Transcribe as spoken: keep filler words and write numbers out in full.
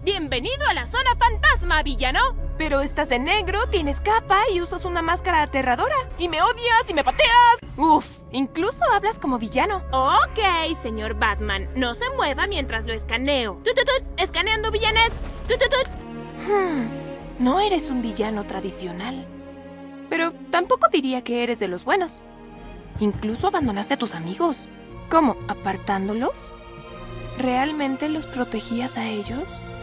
¡Bienvenido a la zona fantasma, villano! Pero estás de negro, tienes capa y usas una máscara aterradora. Y me odias y me pateas. Uf, incluso hablas como villano. Ok, señor Batman. No se mueva mientras lo escaneo. ¡Tut, tut, tut! ¡Escaneando villanes! ¡Tut, tut, tut! Hmm, no eres un villano tradicional. Pero tampoco diría que eres de los buenos. Incluso abandonaste a tus amigos. ¿Cómo? ¿Apartándolos? ¿Realmente los protegías a ellos?